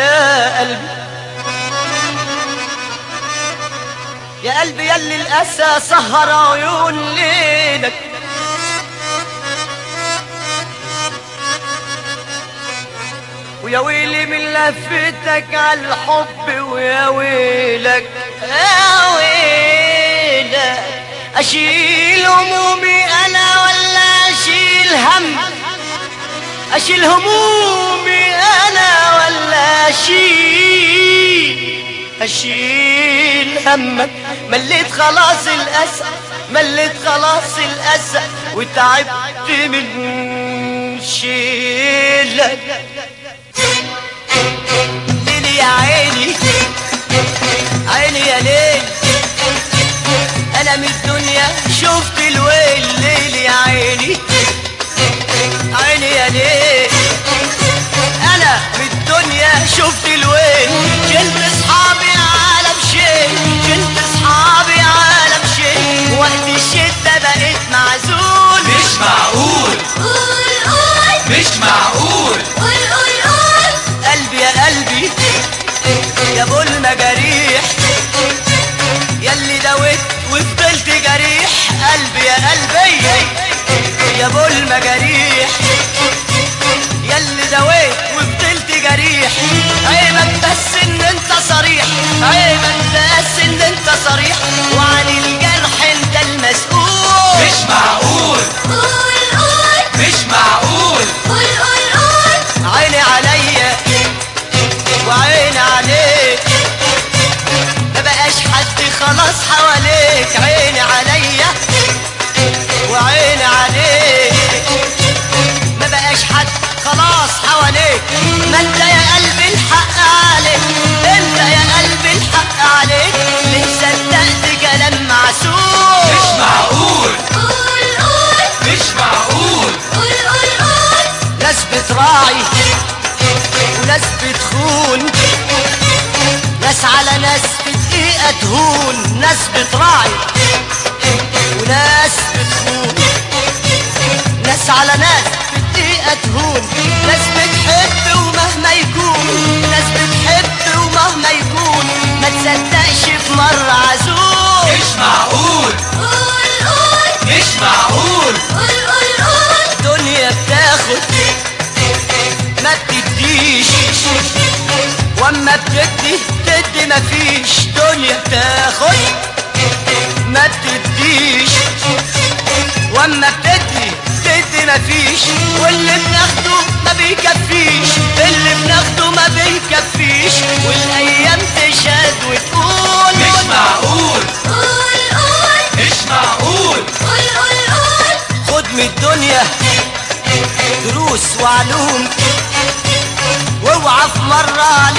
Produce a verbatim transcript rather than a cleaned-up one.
يا قلبي يا قلبي ياللي الأسى سهر عيون ليلك، ويا ويلي من لفتك على الحب، ويا ويلك يا ويلك أشيل همومي أنا ولا أشيل هم، أشيل همومي أنا ولا أشيل أشيل همك. مليت خلاص الأسى، مليت خلاص الأسى، وتعبت من شيلك. ليلي يا عيني عيني يا ليل، أنا من الدنيا شفت الويل. ليلي يا عيني عيني يا ليل، أنا من الدنيا شفت الويل. شلت أصحابي عالم شيء، شلت أصحابي عالم شيء، وقت الشدة بقيت معزول. مش معقول قول قول مش معقول قول قول قول. قلبي يا قلبي يا ابو المجاريح، ياللي دويت وفضلت جريح. قلبي يا قلبي يا ابو المجاريح، ياللي دويت وفضلت جريح. عيبك بس ان انت صريح، عيبك بس ان انت صريح، وعن الجرح انت المسؤول. مش معقول قول قول مش معقول قول قول قول. عيني عليا وعيني عليك، ما بقاش حد خلاص حواليك. عيني عليا وعيني عليك، ما بقاش حد خلاص حواليك. ما انت يا قلبي الحق عليك، انت يا قلبي الحق عليك. ليه صدقت كلام معسول؟ مش معقول قول قول مش معقول قول قول قول. ناس بتراعي وناس بتخون، ناس على ناس في دقيقة تهون. ناس بتراعي وناس بتخون، ناس على ناس في دقيقة تهون. ناس بتحب ومهما يكون، ناس بتحب ومهما يكون، ما تصدقش في مرة عزول. مش معقول قول قول مش معقول قول قول قول. الدنيا بتاخد ما بتديش، واما بتدي تدي مفيش. دنيا بتاخد ما بتديش، واما بتدي تدي مفيش. واللي بناخده ما بيكفيش، اللي بناخده ما بيكفيش، والايام تشهد وتقول. مش معقول قول قول مش معقول قول قول قول. خد من الدنيا دروس وعلوم، واوعى في مرة